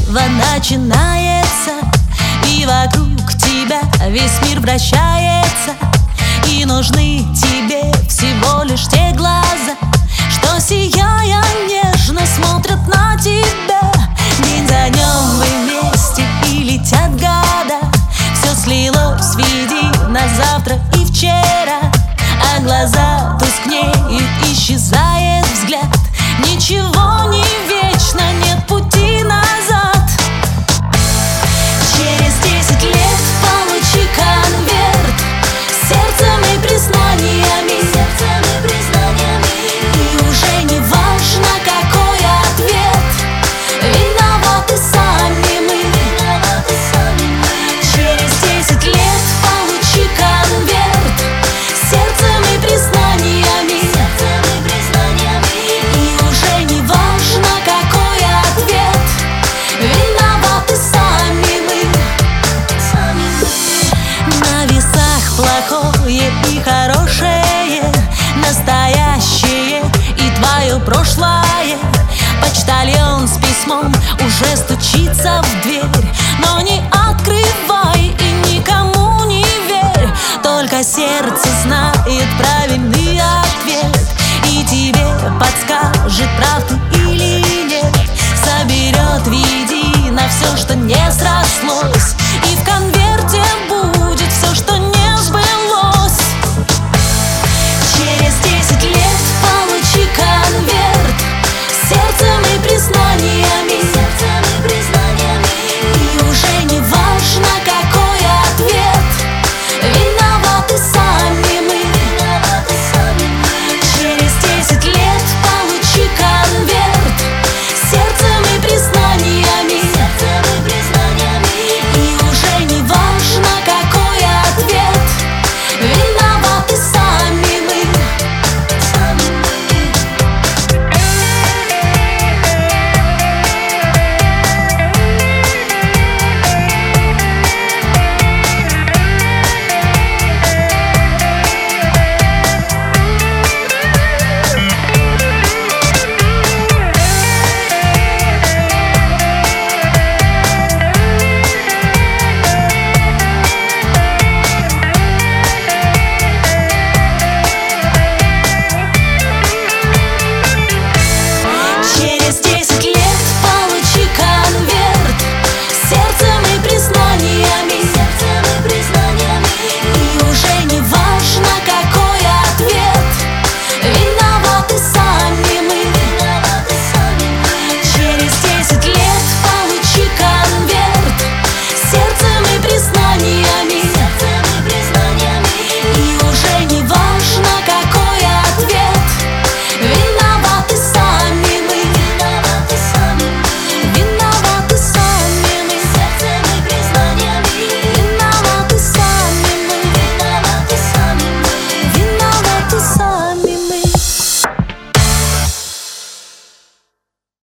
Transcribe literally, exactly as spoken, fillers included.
битва начинается, и вокруг тебя весь мир вращается. И нужны тебе всего лишь те глаза, что, сияя нежно, смотрят на тебя. День за днем вы вместе, и летят года. Все слилось в едино завтра и вчера, а глаза тускнеют, исчезает взгляд. Ничего не вечно, нет пути назад. Через десять лет получи конверт с сердцем и признаниями, и уже не важно, какой ответ. Виноваты сами мы. Через десять лет получи конверт с сердцем и признаниями, и уже не важно, какой ответ. Виноваты сами мы. На весах плохое и хорошее, настоящее и твое прошлое. Почтальон с письмом уже стучится в дверь.